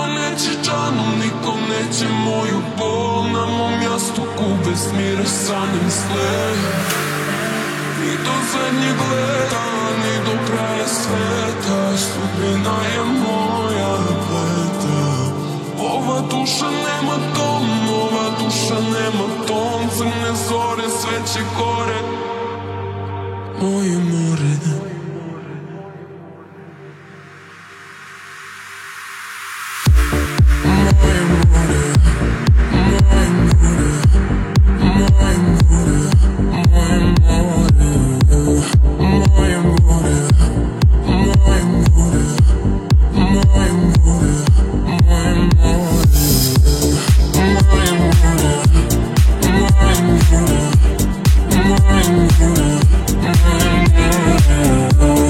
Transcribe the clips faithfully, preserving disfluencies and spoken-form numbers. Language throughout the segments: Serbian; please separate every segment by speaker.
Speaker 1: neće džanom, niko neće moju bol. Na mom jastuku bez mira sanjam sled. Ni do zadnjeg leta, ni do kraja sveta, sudbina je moja pleta. Ova duša nema dom, ova duša nema ton. Crne zore, sve će gore, moje more.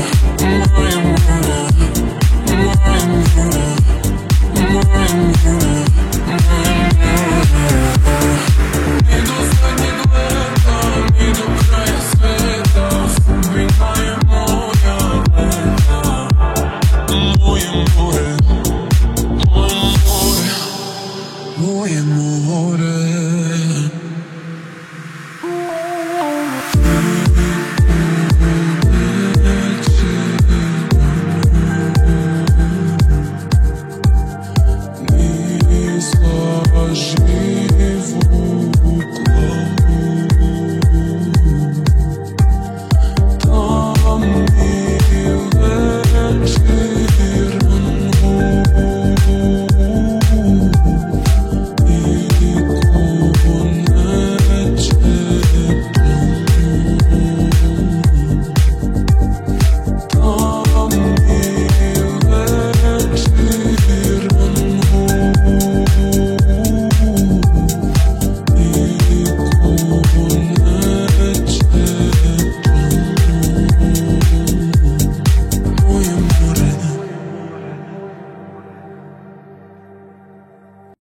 Speaker 2: Mm-hmm.